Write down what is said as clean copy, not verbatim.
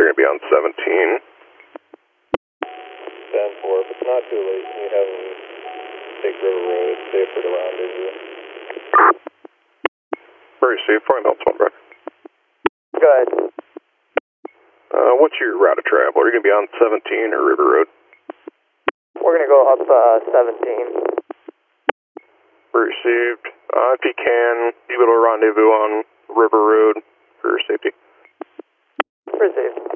you're going to be on 17. 10-4, if it's not too late, can you have them take River Road, safe for the rendezvous? Very safe, fine, that's one, bro. Go ahead. What's your route of travel? Are you going to be on 17 or River Road? We're going to go up 17. Received. If you can, you go to rendezvous on River Road for safety. Received.